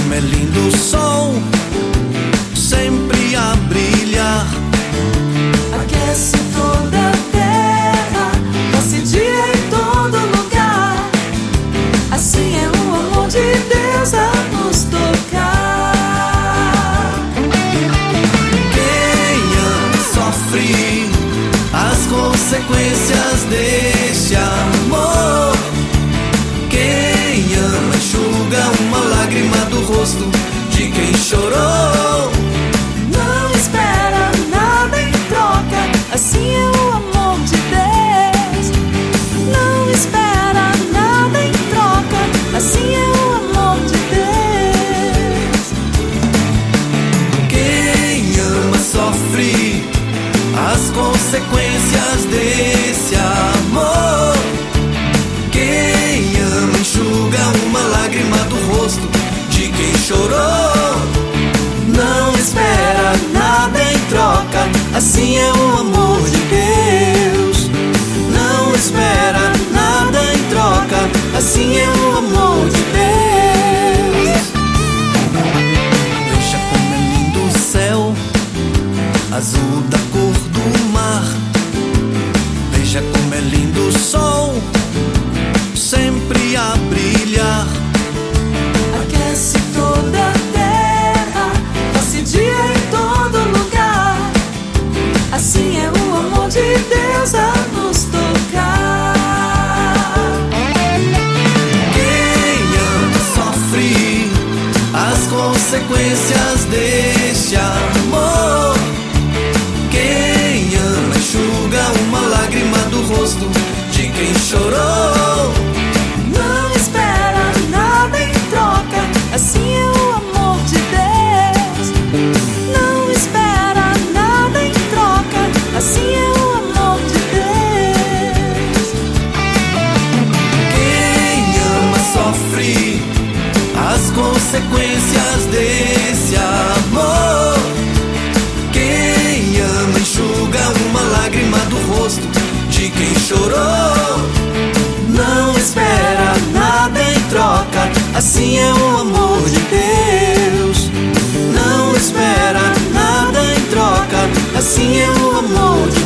como é lindo o sol, sempre a brilhar. Aquece toda a terra, nosso dia em todo lugar. Assim é o amor de Deus a nos tocar. Quem ama sofre as consequências deste amor. Quem ama enxuga uma lágrima do rosto de quem chorou. Não espera nada em troca, assim é o amor de Deus. Não espera nada em troca, assim é o amor de Deus. Quem ama sofre as consequências desse amor. Quem ama enxuga uma lágrima do rosto de quem chorou. Não espera nada em troca, assim é o amor de Deus. Não espera nada em troca, assim é o amor de Deus. Veja como é lindo o céu, azul da cor do mar. Veja como é lindo o sol, sempre a brilhar. Aquece toda a terra, nosso dia em todo lugar. Assim é o amor de Deus a nos tocar. Quem ama sofre as consequências deste amor. Quem ama enxuga uma lágrima do rosto de quem chorou. Não espera nada em troca, assim é o amor de Deus. Não espera nada em troca, assim é o amor de Deus. Quem ama sofre as consequências desse amor. Quem ama enxuga uma lágrima do rosto de quem chorou. Não espera nada em troca, assim é o amor de Deus. Não espera nada em troca, assim é o amor de